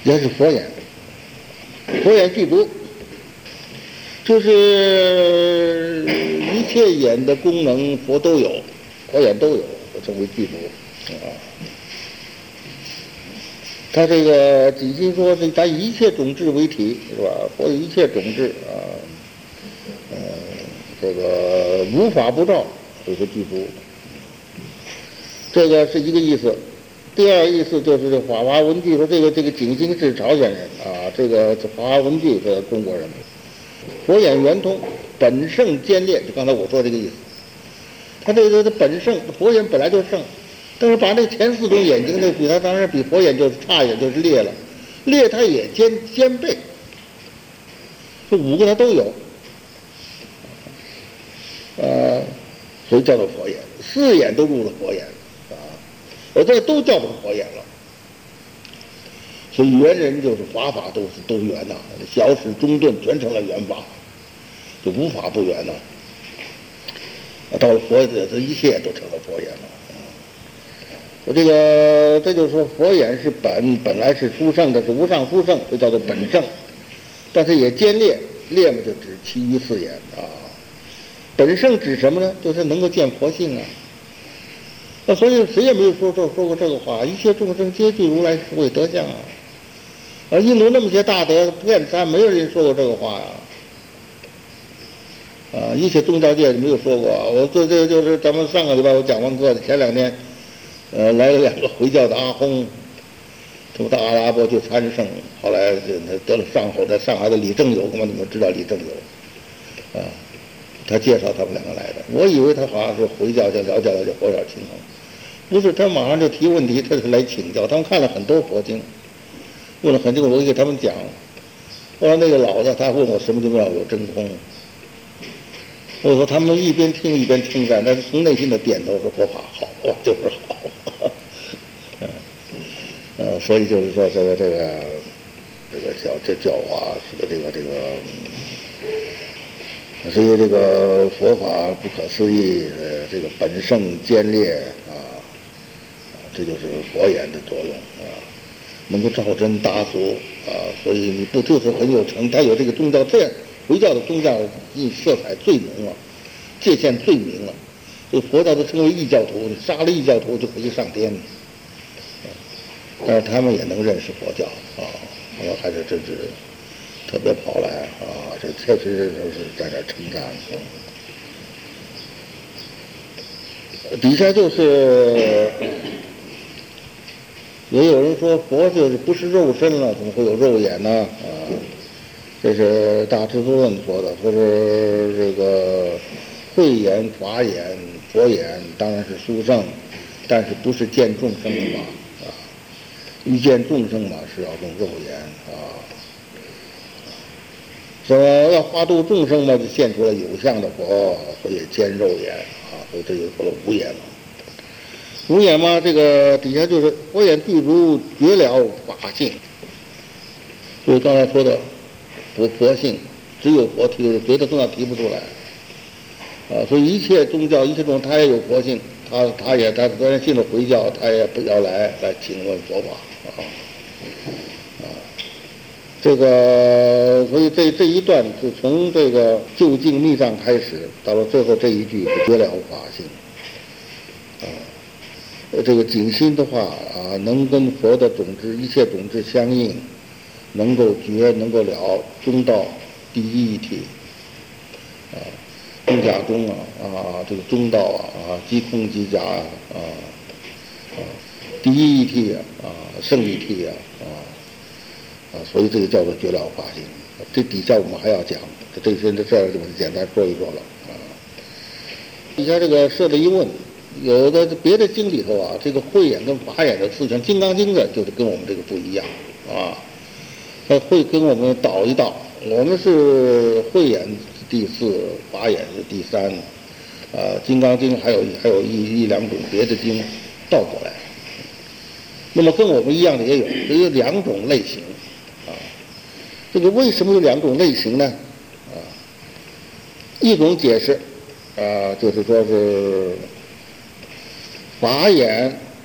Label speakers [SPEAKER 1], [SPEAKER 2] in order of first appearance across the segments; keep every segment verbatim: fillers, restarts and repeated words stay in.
[SPEAKER 1] 也是佛眼，佛眼具足，就是一切眼的功能佛都有，佛眼都有，称为具足啊。他这个己心说是他以一切种智为体，是吧？佛有一切种智啊，呃，这个无法不照，就是具足。这个是一个意思。第二意思就是这法华文具说这个这个景星是朝鲜人啊，这个法华文具是中国人。佛眼圆通，本圣兼列，就刚才我说这个意思。他这个本圣，佛眼本来就圣。但是把那前四种眼睛，那比它当然比佛眼就是差一点，就是裂了，裂它也兼兼备，这五个它都有，呃，所以叫做佛眼，四眼都入了佛眼啊，我这都叫做佛眼了。所以圆人就是法法都是都圆呐，小始中顿全成了圆法，就无法不圆呐。到了佛这这一切都成了佛眼了。我这个这就是说佛眼是本本来是殊胜的，是无上殊胜，就叫做本圣，但是也兼列，列嘛就指其余四眼啊。本圣指什么呢？就是能够见佛性啊。那所以谁也没有说说说过这个话，一切众生皆具如来智慧德相啊。啊，印度那么些大德遍参，没有人说过这个话呀。啊，一切宗教界没有说过。我这这就是咱们上个礼拜我讲完课的前两天。呃，来了两个回教的阿訇，从到阿拉伯去参圣，后来得了上后，在上海的李正友，嘛，你们知道李正友，啊，他介绍他们两个来的。我以为他好像是回教，就了解了解佛教情况，不是，他马上就提问题，他是来请教。他们看了很多佛经，问了很多，我给他们讲。后来那个老的他问我什么叫有真空，我说他们一边听一边称赞，但是从内心的点头说佛法好，哇，就是好。嗯，呃，所以就是说这个这个这个教这教化是个这个这个，所以这个佛法不可思议，呃，这个本圣兼列啊，这就是佛眼的作用啊，能够照真达俗啊，所以你不就是很有成，他有这个宗教这样。回教的宗教色彩最浓了，界限最明了。这佛教都称为异教徒，你杀了异教徒就可以上天。但是他们也能认识佛教啊，他们还是真是特别跑来啊，这确实是在这称赞。底下就是也有人说佛就是不是肉身了，怎么会有肉眼呢？啊。这是大智度论说的，说是这个慧眼、法眼、佛眼当然是殊胜，但是不是见众生嘛啊？一见众生嘛是要用肉眼啊。说要化度众生嘛，就现出了有相的佛，所以见肉眼啊，所以这就说了无眼了。无眼嘛，这个底下就是佛眼具足绝了法性，就是刚才说的。佛佛性只有佛提出，别的宗教提不出来，啊，所以一切宗教一切宗教他也有佛性，他他也他虽然信了回教，他也不要来来请问佛法啊啊，这个所以这这一段就从这个究竟密藏开始，到了最后这一句是绝了法性，啊，这个景心的话啊，能跟佛的种智一切种智相应。能够觉，能够了，中道第一一体，啊，中甲中啊，啊，这个中道啊，啊，即空即假啊，啊，第一一体啊，啊，胜一体啊，啊，啊，所以这个叫做绝了法性。这底下我们还要讲，这些这这就简单说一说了啊。底下这个设了一问，有的别的经里头啊，这个慧眼跟法眼的次像《金刚经》的，就是跟我们这个不一样啊。他会跟我们倒一倒，我们是慧眼第四，法眼是第三，呃，金刚经还有还有一一两种别的经倒过来。那么跟我们一样的也有，也有两种类型，啊，这个为什么有两种类型呢？啊，一种解释，啊，就是说是法眼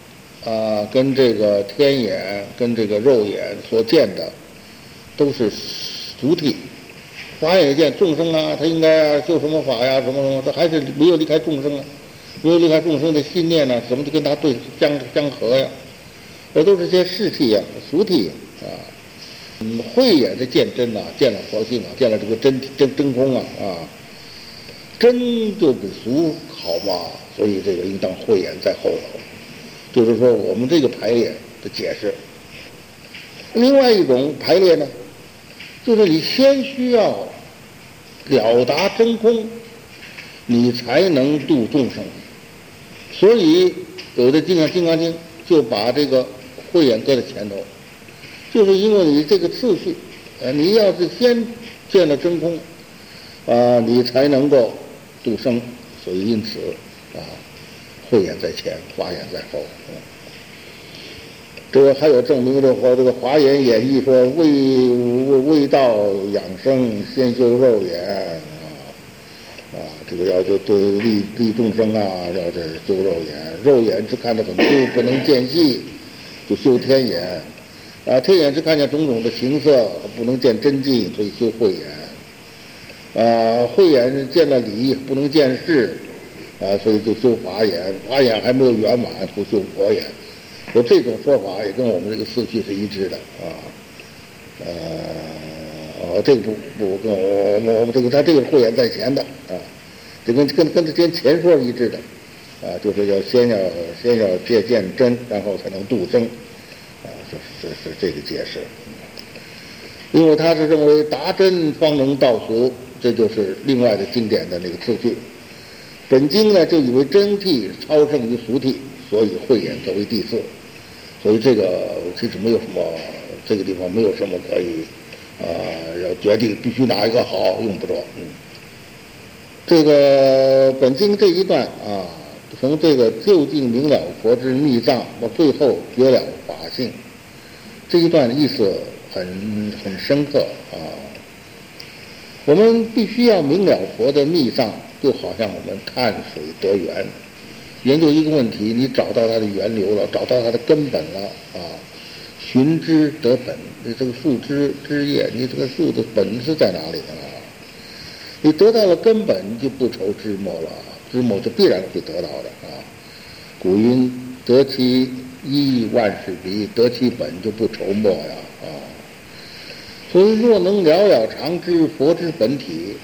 [SPEAKER 1] 啊，跟这个天眼、跟这个肉眼所见的，都是俗谛。法眼见众生啊，他应该啊修什么法呀，什么什么，他还是没有离开众生啊，没有离开众生的信念呢、啊，怎么就跟他对相相合呀？这都是些事谛呀、俗谛啊。嗯，慧眼是见真呐、啊，见了佛性啊，见了这个真真真空啊啊，真就比俗好嘛，所以这个应当慧眼在后头。就是说，我们这个排列的解释。另外一种排列呢，就是你先需要了达真空，你才能度众生。所以有的经像《金刚经》就把这个慧眼搁在前头，就是因为你这个次序，呃，你要是先见了真空，啊，你才能够度生。所以因此啊，慧眼在前，法眼在后。嗯，这个还有证明的话，这个华严演义说未未未到养生，先修肉眼啊啊，这个要就对利利众生啊，要这修肉眼，肉眼只看得很粗，不能见细，就修天眼啊，天眼只看见种种的形色，不能见真境，所以修慧眼啊，慧眼见了理，不能见事啊，所以就修法眼，法眼还没有圆满，就修佛眼。有这种说法也跟我们这个次序是一致的啊，呃，哦，这个不不跟我我我们这个他这个慧眼在前的啊，这跟跟跟跟前说一致的啊，就是要先要先要借见真，然后才能度生啊，这是这是这个解释。因为他是认为达真方能道俗，这就是另外的经典的那个次序。本经呢就以为真谛超胜于俗谛，所以慧眼作为第四。所以这个其实没有什么，这个地方没有什么可以，啊、呃，要决定必须哪一个好，用不着。嗯，这个本经这一段啊，从这个究竟明了佛之密藏到最后觉了法性，这一段的意思很很深刻啊。我们必须要明了佛的密藏，就好像我们看水得源。研究一个问题，你找到它的源流了，找到它的根本了啊，寻枝得本。你这个树枝枝叶，你这个树的本是在哪里啊？你得到了根本，就不愁枝末了，枝末就必然会得到的啊。古云得其一万事毕，得其本就不愁末呀啊。所以若能了了常知佛之本体。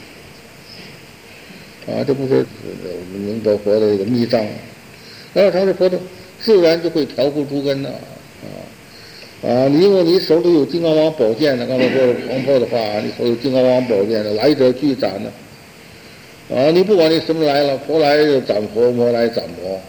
[SPEAKER 1] 啊，这不是我们明白佛的这个密藏，然后常识佛的自然就会调伏诸根呐，啊啊！你因为你手里有金刚王宝剑呢，刚才说黄坡的话，你手里有金刚王宝剑呢，来者俱斩呢，啊！你不管你什么来了，佛来就斩佛，魔来斩魔，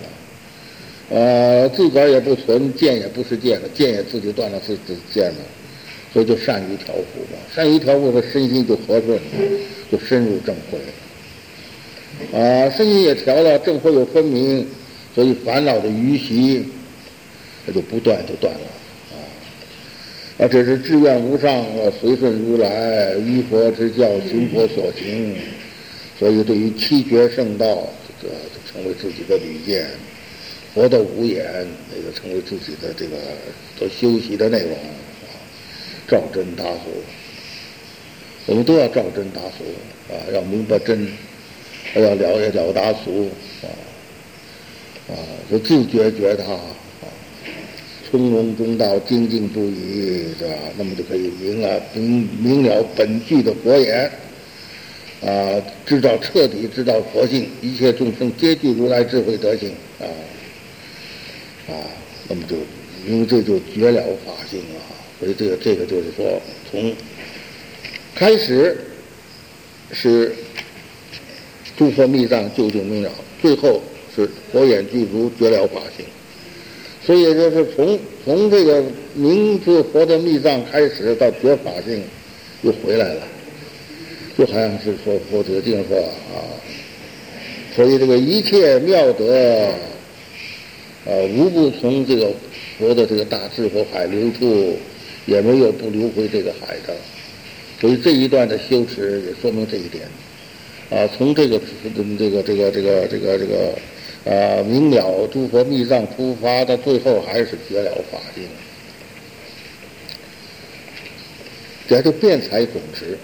[SPEAKER 1] 啊！自个儿也不存，剑也不是剑了，剑也自己断了自己剑了，所以就善于调伏嘛，善于调伏，他身心就和顺，就深入正慧。啊，身心也调了，正慧又分明，所以烦恼的余习，它就不断就断了啊！啊，这是志愿无上，随顺如来，依佛之教，行佛所行。所以对于七觉圣道，这个成为自己的理念；佛的无眼，那个成为自己的这个都修习的内容啊。照真达俗，我们都要照真达俗啊，要明白真。还要了了达俗啊啊，就自觉觉他啊，从容中道，精进不移，是吧？那么就可以明了明明了本具的佛眼啊，知道彻底知道佛性，一切众生皆具如来智慧德性啊啊，那么就因为这就觉了法性啊，所以这个这个就是说，从开始是。诸佛密藏究竟明了，最后是佛眼具足觉了法性，所以也就是从从这个明知佛的密藏开始到觉法性，又回来了，就好像是说佛德经说啊，所以这个一切妙德，呃，无不从这个佛的这个大智慧海流出，也没有不流回这个海的，所以这一段的修持也说明这一点。啊，从这个这个这个这个这个这个啊，明了诸佛密藏出发，到最后还是觉了法性。这就辩才总持，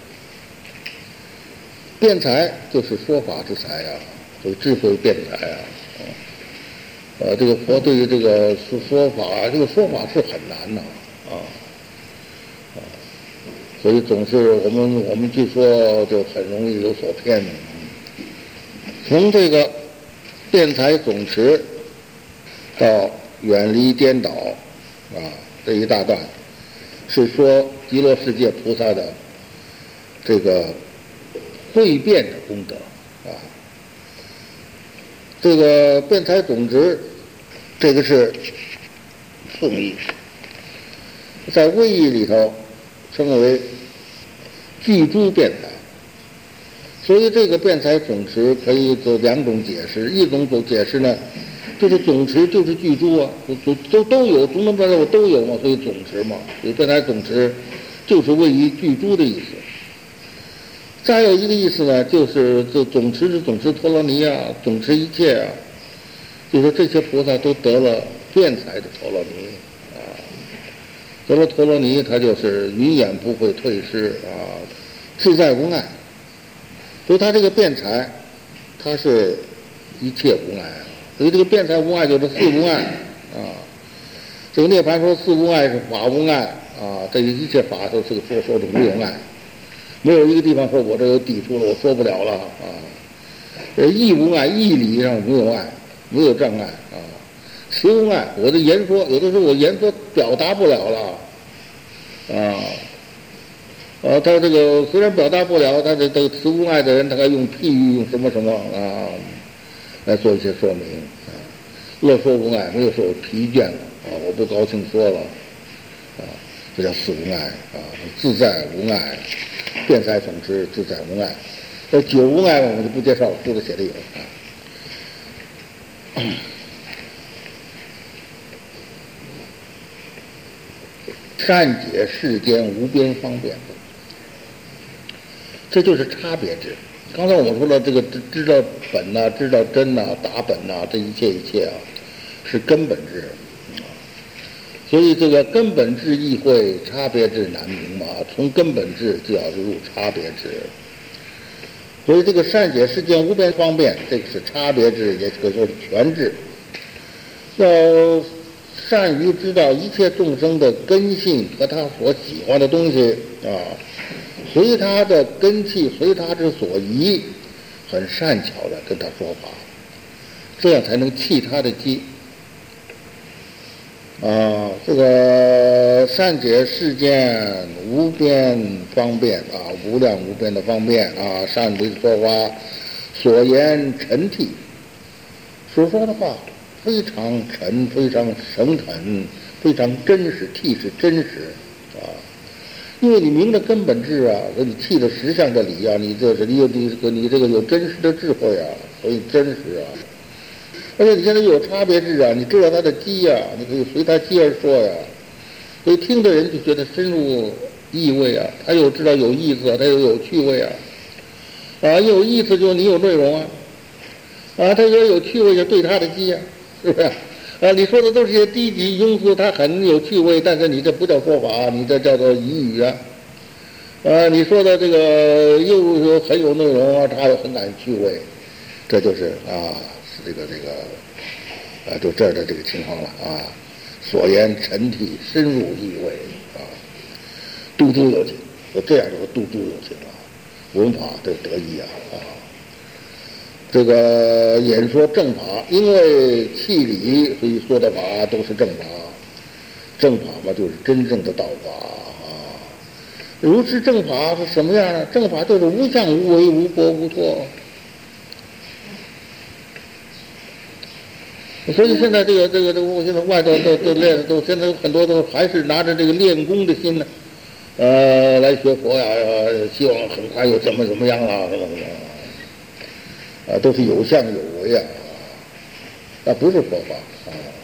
[SPEAKER 1] 辩才就是说法之才啊，所以智慧辩才啊。呃，这个佛对于这个说说法，这个说法是很难的啊啊，所以总是我们我们据说就很容易有所骗。从这个辩才总持到远离颠倒啊这一大段，是说极乐世界菩萨的这个会辩的功德啊。这个辩才总持，这个是颂义，在魏义里头称为具诸辩才。所以这个辩才总持可以做两种解释，一种总解释呢，就是总持就是具诸啊，都都都有，总能辩才我都有嘛，所以总持嘛，所以辩才总持就是位于具诸的意思。再有一个意思呢，就是这总持是总持陀罗尼啊，总持一切啊，就说这些菩萨都得了辩才的陀罗尼啊，得了陀罗尼，他就是永远不会退失啊，自在无碍。所以他这个辩才，他是一切无碍，所以这个辩才无碍就是四无碍啊。这个涅槃说四无碍是法无碍啊，这一切法都是说说的无有碍。没有一个地方说我这有抵触了，我说不了了啊。呃，义无碍，义理上没有碍，没有障碍啊。词无碍，我的言说有的时候我言说表达不了了啊。呃，他这个虽然表达不了，他这这个词无碍的人，他还用譬喻，用什么什么啊，来做一些说明啊。乐说无碍，没有说我疲倦了啊，我不高兴说了啊，这叫四无碍啊，自在无碍。辩才总持自在无碍，这九无碍我们就不介绍了，书里写的有啊。善解世间无边方便，这就是差别智。刚才我们说了，这个知知道本呐、啊，知道真呐、啊，打本呐、啊，这一切一切啊，是根本智。所以这个根本智意会，差别智难明嘛。从根本智就要入差别智。所以这个善解世间无边方便，这个是差别智，也可以说是全智。要善于知道一切众生的根性和他所喜欢的东西啊，随他的根器，随他之所宜，很善巧的跟他说法，这样才能弃他的机。啊，这个善解世间无边方便啊，无量无边的方便啊，善为说法，所言沉替，所说的话非常沉，非常诚恳，非常真实，替是真实啊。因为你明了根本智啊，你弃了实相的理啊，你这是你有你这个你这个有真实的智慧啊，所以真实啊。而且你现在有差别智啊，你知道他的机啊，你可以随他机而说呀，所以听的人就觉得深入意味啊，他又知道有意思，他又有趣味啊，啊，有意思就是你有内容啊，啊，他也有趣味就对他的机啊，是不是？啊，你说的都是些低级庸俗，他很有趣味，但是你这不叫说法，你这叫做疑语啊，啊，你说的这个又有很有内容啊，他又很感趣味，这就是啊。这个这个，啊，就这儿的这个情况了啊。所言沉体，深入意味啊，嘟嘟有情，就这样就嘟嘟有情啊，文法的得意啊啊。这个演说正法，因为气理，所以说的法都是正法。正法嘛，就是真正的道法啊。如是正法是什么样呢？正法就是无相无为无过无脱。所以现在这个这个这个，我现在外头都都练都现在很多都还是拿着这个练功的心呢，呃，来学佛呀，希望很快又怎么怎么样啊，什么什么啊，都是有相有为啊，那不是佛法啊。